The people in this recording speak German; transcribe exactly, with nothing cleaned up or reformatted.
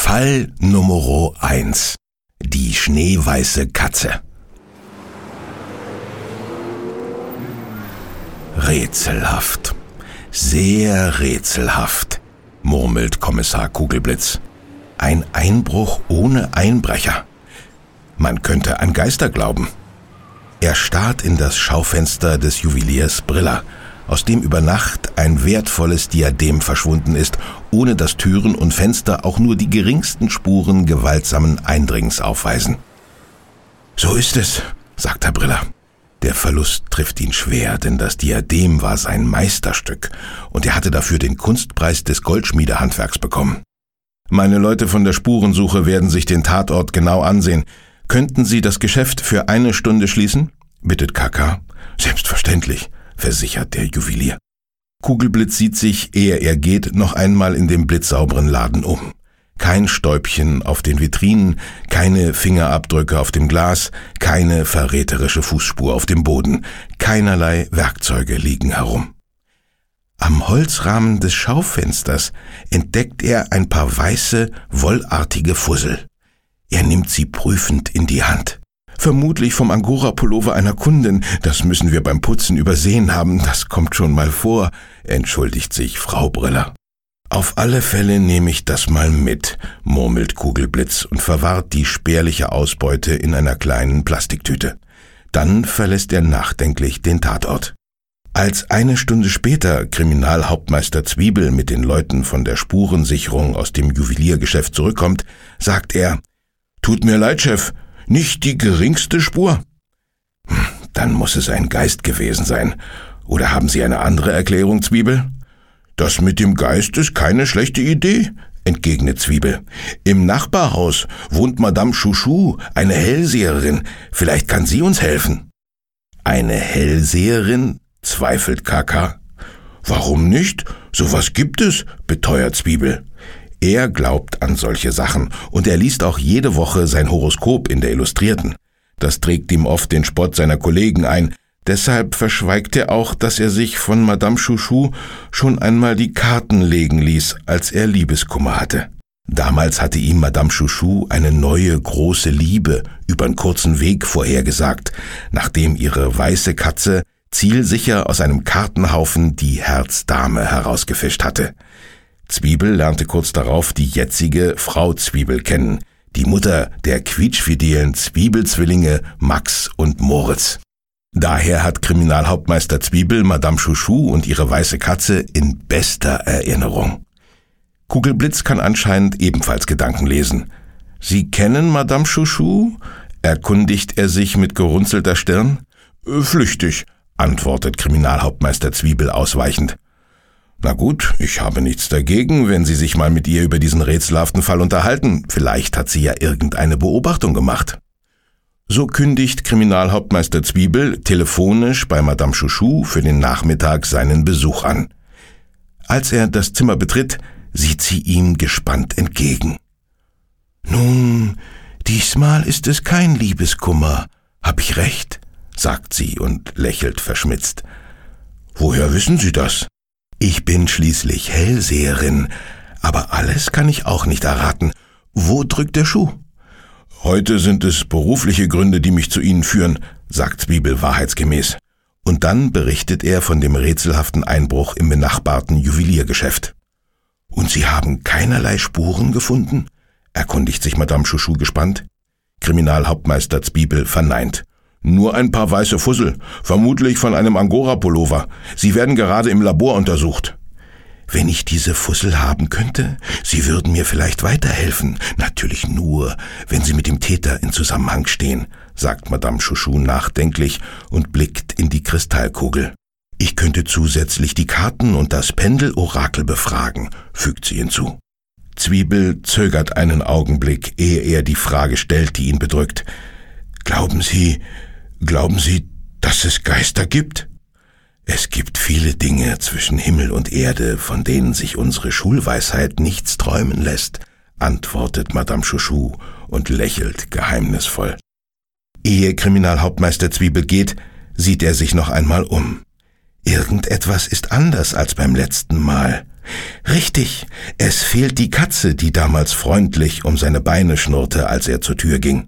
Fall Nummer eins. Die schneeweiße Katze. Rätselhaft, sehr rätselhaft, murmelt Kommissar Kugelblitz. Ein Einbruch ohne Einbrecher. Man könnte an Geister glauben. Er starrt in das Schaufenster des Juweliers Briller, aus dem über Nacht ein wertvolles Diadem verschwunden ist, ohne dass Türen und Fenster auch nur die geringsten Spuren gewaltsamen Eindringens aufweisen. »So ist es«, sagt Herr Briller. Der Verlust trifft ihn schwer, denn das Diadem war sein Meisterstück und er hatte dafür den Kunstpreis des Goldschmiedehandwerks bekommen. »Meine Leute von der Spurensuche werden sich den Tatort genau ansehen. Könnten Sie das Geschäft für eine Stunde schließen?« bittet Kaka. »Selbstverständlich«, versichert der Juwelier. Kugelblitz sieht sich, ehe er geht, noch einmal in dem blitzsauberen Laden um. Kein Stäubchen auf den Vitrinen, keine Fingerabdrücke auf dem Glas, keine verräterische Fußspur auf dem Boden, keinerlei Werkzeuge liegen herum. Am Holzrahmen des Schaufensters entdeckt er ein paar weiße, wollartige Fussel. Er nimmt sie prüfend in die Hand. Vermutlich vom Angora-Pullover einer Kundin, das müssen wir beim Putzen übersehen haben, das kommt schon mal vor, entschuldigt sich Frau Briller. »Auf alle Fälle nehme ich das mal mit«, murmelt Kugelblitz und verwahrt die spärliche Ausbeute in einer kleinen Plastiktüte. Dann verlässt er nachdenklich den Tatort. Als eine Stunde später Kriminalhauptmeister Zwiebel mit den Leuten von der Spurensicherung aus dem Juweliergeschäft zurückkommt, sagt er: »Tut mir leid, Chef, nicht die geringste Spur.« Hm, »Dann muss es ein Geist gewesen sein. Oder haben Sie eine andere Erklärung, Zwiebel?« »Das mit dem Geist ist keine schlechte Idee«, entgegnet Zwiebel. »Im Nachbarhaus wohnt Madame Chouchou, eine Hellseherin. Vielleicht kann sie uns helfen.« »Eine Hellseherin?«, zweifelt Kaka. »Warum nicht? Sowas gibt es«, beteuert Zwiebel. Er glaubt an solche Sachen und er liest auch jede Woche sein Horoskop in der Illustrierten. Das trägt ihm oft den Spott seiner Kollegen ein. Deshalb verschweigt er auch, dass er sich von Madame Chouchou schon einmal die Karten legen ließ, als er Liebeskummer hatte. Damals hatte ihm Madame Chouchou eine neue, große Liebe übern kurzen Weg vorhergesagt, nachdem ihre weiße Katze zielsicher aus einem Kartenhaufen die Herzdame herausgefischt hatte. Zwiebel lernte kurz darauf die jetzige Frau Zwiebel kennen, die Mutter der quietschfidelen Zwiebelzwillinge Max und Moritz. Daher hat Kriminalhauptmeister Zwiebel Madame Chouchou und ihre weiße Katze in bester Erinnerung. Kugelblitz kann anscheinend ebenfalls Gedanken lesen. »Sie kennen Madame Chouchou?«, erkundigt er sich mit gerunzelter Stirn. »Flüchtig«, antwortet Kriminalhauptmeister Zwiebel ausweichend. »Na gut, ich habe nichts dagegen, wenn Sie sich mal mit ihr über diesen rätselhaften Fall unterhalten. Vielleicht hat sie ja irgendeine Beobachtung gemacht.« So kündigt Kriminalhauptmeister Zwiebel telefonisch bei Madame Chouchou für den Nachmittag seinen Besuch an. Als er das Zimmer betritt, sieht sie ihm gespannt entgegen. »Nun, diesmal ist es kein Liebeskummer. Hab ich recht?«, sagt sie und lächelt verschmitzt. »Woher wissen Sie das?« »Ich bin schließlich Hellseherin, aber alles kann ich auch nicht erraten. Wo drückt der Schuh?« »Heute sind es berufliche Gründe, die mich zu Ihnen führen«, sagt Zwiebel wahrheitsgemäß. Und dann berichtet er von dem rätselhaften Einbruch im benachbarten Juweliergeschäft. »Und Sie haben keinerlei Spuren gefunden?«, erkundigt sich Madame Chouchou gespannt. Kriminalhauptmeister Zwiebel verneint. »Nur ein paar weiße Fussel, vermutlich von einem Angora-Pullover. Sie werden gerade im Labor untersucht.« »Wenn ich diese Fussel haben könnte, Sie würden mir vielleicht weiterhelfen. Natürlich nur, wenn Sie mit dem Täter in Zusammenhang stehen«, sagt Madame Chouchou nachdenklich und blickt in die Kristallkugel. »Ich könnte zusätzlich die Karten und das Pendelorakel befragen«, fügt sie hinzu. Zwiebel zögert einen Augenblick, ehe er die Frage stellt, die ihn bedrückt. »Glauben Sie, glauben Sie, dass es Geister gibt?« »Es gibt viele Dinge zwischen Himmel und Erde, von denen sich unsere Schulweisheit nichts träumen lässt«, antwortet Madame Chouchou und lächelt geheimnisvoll. Ehe Kriminalhauptmeister Zwiebel geht, sieht er sich noch einmal um. Irgendetwas ist anders als beim letzten Mal. Richtig, es fehlt die Katze, die damals freundlich um seine Beine schnurrte, als er zur Tür ging.